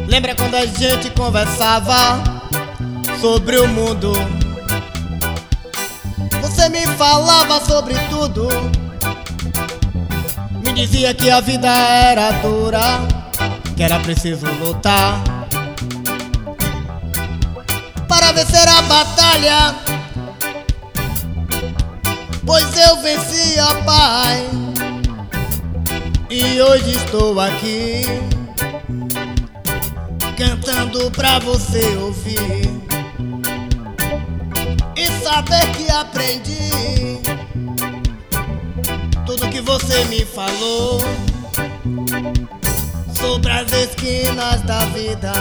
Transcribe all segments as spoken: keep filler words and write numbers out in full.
Lembra quando a gente conversava sobre o mundo? Você me falava sobre tudo, me dizia que a vida era dura, que era preciso lutar para vencer a batalha, pois eu venci, ó Pai. E hoje estou aqui cantando pra você ouvir e saber que aprendi tudo que você me falou sobre as esquinas da vida,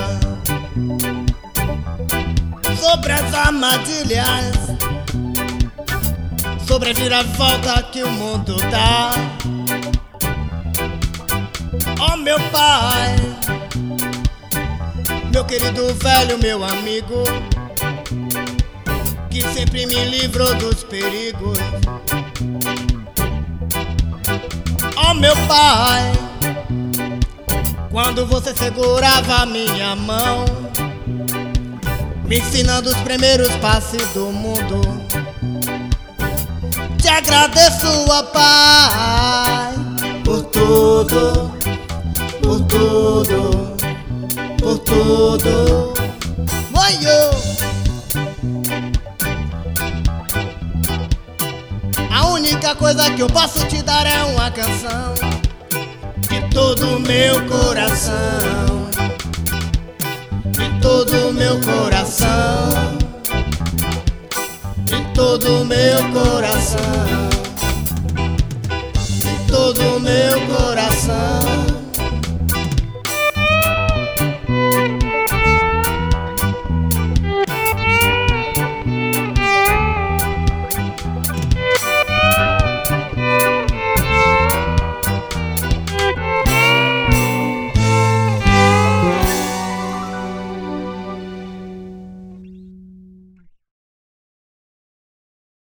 sobre as armadilhas, sobre a viravolta que o mundo dá. Oh meu Pai, meu querido velho, meu amigo, que sempre me livrou dos perigos. Oh meu Pai, quando você segurava a minha mão, me ensinando os primeiros passos do mundo. Te agradeço, ó Pai, por tudo, por tudo, por tudo. Oi, a única coisa que eu posso te dar é uma canção de todo o meu coração, de todo o meu coração, de todo o meu coração.